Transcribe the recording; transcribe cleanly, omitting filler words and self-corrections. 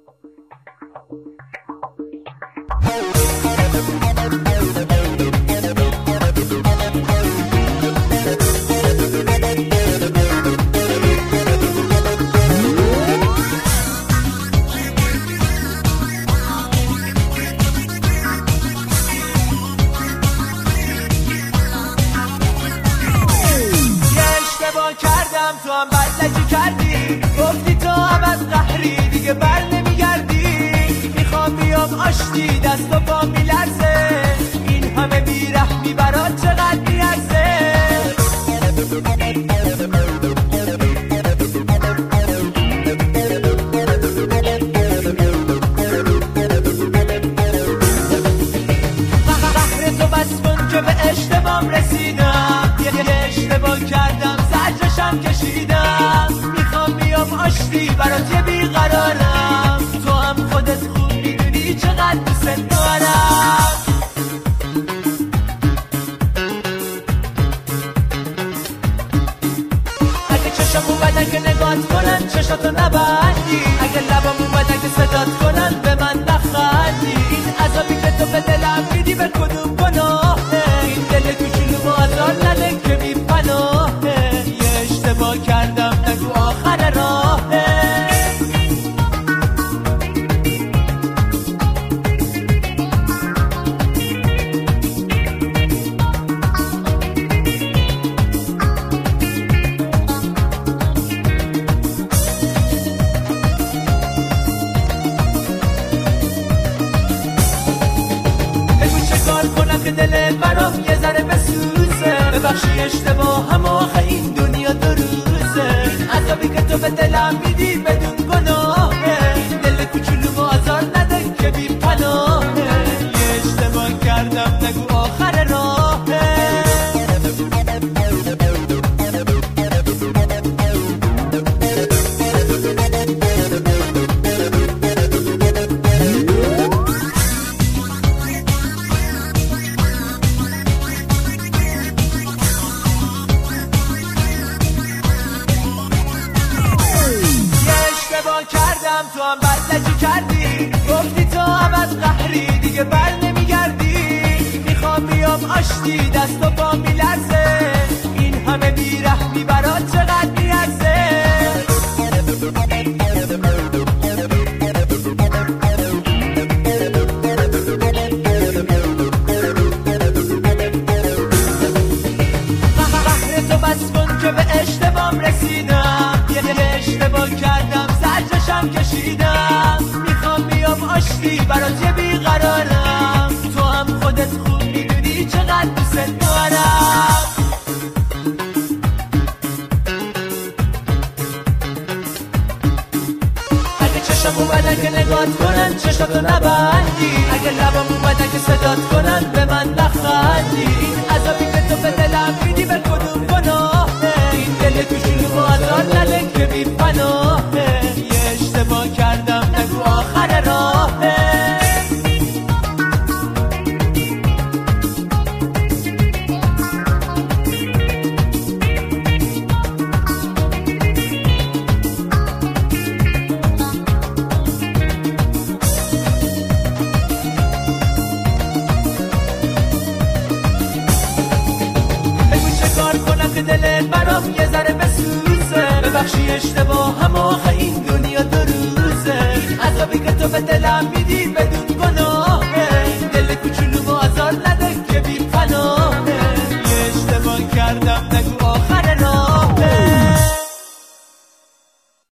کردم تو هم بدلکی کردی، گفتی تو هم از قهری دیگه بر نمیگردی. میخوام بیام آشتی دست و پا میلرزه، این همه بیرحمی برات چقدر میارزه. قهر تو بس کن که به اشتباهم رسیدم، یه اشتباه کردم زجرشم کشیدم. میخوام بیام آشتی برات یه بیقرارم، تو هم خودت خوب میدونی چقدر دوست دارم. اگه چشم اومدن که نگات کنن چشاتو نبندی، اگه لبام اومدن که صدات کنن به من نخندی. این عذابی که تو به دلم میدی به کدوم گناهه؟ این دل کوچولو آزار نده که بی پناهه. یه اشتباه کردم نگو آخر راهه. که دلت برام یه ذره بسوزه، ببخشی اشتباهم آخه این دنیا دو روزه. این عذابی که تو به دلم میدی بدون گناهه، این دل کوچولو آزار نده که بی پناهه. یه اشتباه کردم نگو آخر راهه. کردم تو هم بدلکی کردی، گفتی تو هم از قهری دیگه بر نمیگردی. میخوام بیام آشتی دست و پا میلرزه، این همه بیرحمی برات چقدر میارزه. قهر تو بس کن که به اشتباهم رسیدم، یه اشتباه کردم زجرشم کشیدم. میخوام بیام آشتی برات یه بیقرارم، تو هم خودت خوب میدونی چقدر دوست دارم. اگه چشم اومدن که نگات کنن چشاتو نبندی، اگه لبام اومدن که صدات کنن به من نخندی. این عذابی که تو به دلم میدی به کدوم گناهه؟ این دل کوچولو آزار نده که بی پناهه. یه اشتباه کردم نگو آخر راهه. که دلت برام یه ذره بسوزه، ببخشی اشتباهم آخه این دنیا دو روزه. این عذابی که تو به دلم میدی بدون